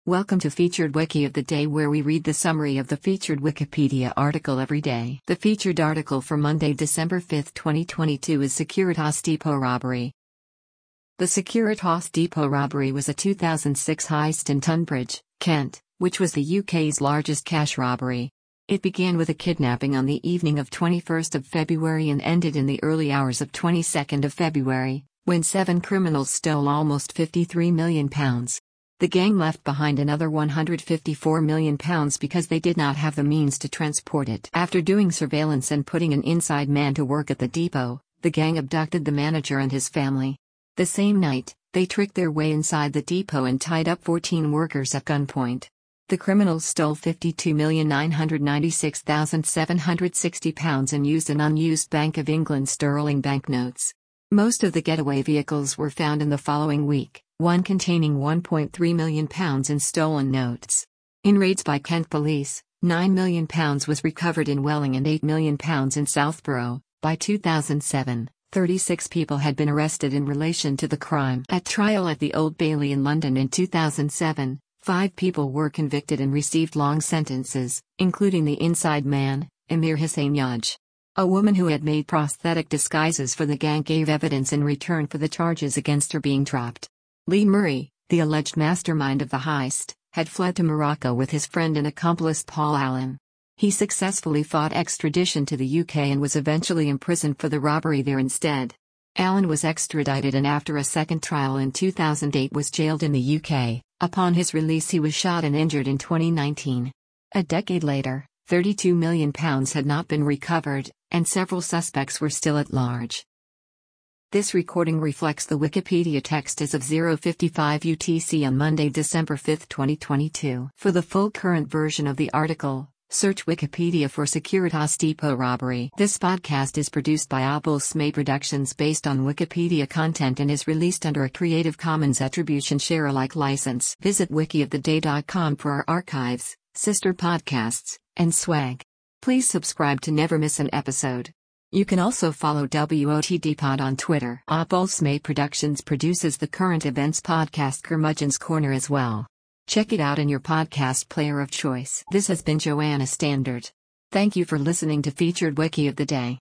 Welcome to Featured Wiki of the Day, where we read the summary of the featured Wikipedia article every day. The featured article for Monday, December 5, 2022 is Securitas Depot Robbery. The Securitas Depot robbery was a 2006 heist in Tunbridge, Kent, which was the UK's largest cash robbery. It began with a kidnapping on the evening of 21st of February and ended in the early hours of 22nd of February, when 7 criminals stole almost £53 million. The gang left behind another £154 million because they did not have the means to transport it. After doing surveillance and putting an inside man to work at the depot, the gang abducted the manager and his family. The same night, they tricked their way inside the depot and tied up 14 workers at gunpoint. The criminals stole £52,996,760 and used an unused Bank of England sterling banknotes. Most of the getaway vehicles were found in the following week, one containing £1.3 million in stolen notes. In raids by Kent police, £9 million was recovered in Welling and £8 million in Southborough. By 2007, 36 people had been arrested in relation to the crime. At trial at the Old Bailey in London in 2007, 5 people were convicted and received long sentences, including the inside man, Amir Hussain. A woman who had made prosthetic disguises for the gang gave evidence in return for the charges against her being dropped. Lee Murray, the alleged mastermind of the heist, had fled to Morocco with his friend and accomplice Paul Allen. He successfully fought extradition to the UK and was eventually imprisoned for the robbery there instead. Allen was extradited and after a second trial in 2008 was jailed in the UK. Upon his release he was shot and injured in 2019. A decade later, £32 million had not been recovered, and several suspects were still at large. This recording reflects the Wikipedia text as of 0:55 UTC on Monday, December 5, 2022. For the full current version of the article, search Wikipedia for Securitas Depot robbery. This podcast is produced by Apple-Smay Productions based on Wikipedia content and is released under a Creative Commons Attribution Share-alike license. Visit wikioftheday.com for our archives, sister podcasts, and swag. Please subscribe to never miss an episode. You can also follow WOTDpod on Twitter. Apple-Smay Productions produces the current events podcast Curmudgeon's Corner as well. Check it out in your podcast player of choice. This has been Joanna Standard. Thank you for listening to Featured Wiki of the Day.